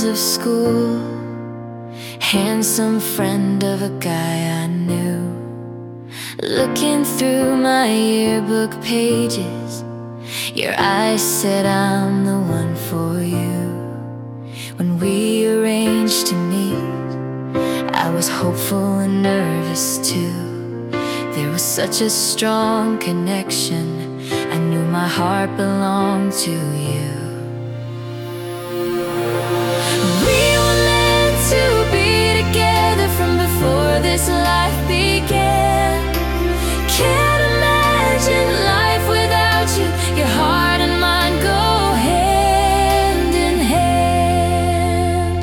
of school, handsome friend of a guy I knew. Looking through my yearbook pages, your eyes said I'm the one for you. When we arranged to meet, I was hopeful and nervous too. There was such a strong connection, I knew my heart belonged to you. We were meant to be together from before this life began. Can't imagine life without you. Your heart and mine go hand in hand.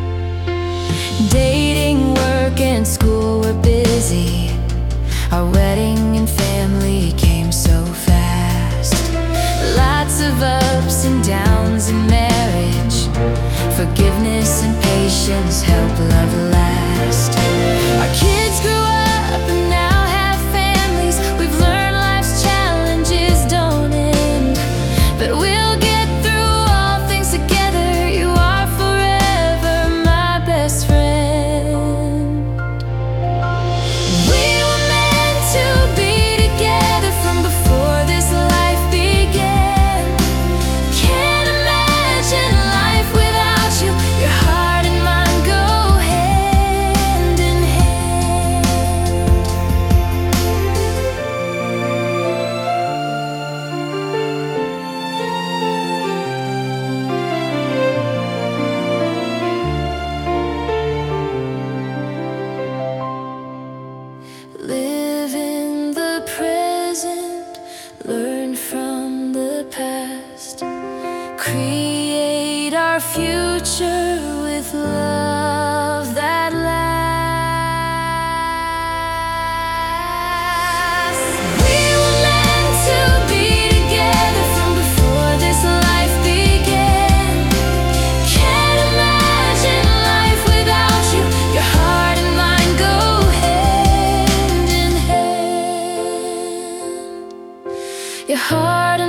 Dating, work, and school were busy. Our wedding and family came so fast. Lots of ups and downs in marriage. Forgiveness and patience help love last. Our kids grew up and now have families. We've learned life's challenges don't end, but we'll get through all things together. You are forever my best friend. We were meant to be together from before this life began. Can't imagine life without you. Your heart and mine go hand in hand. Live in the present, learn from the past, create our future with love that lasts. We were meant to be together from before this life began. Can't imagine life without you. Your heart and mine go hand in hand. Your heart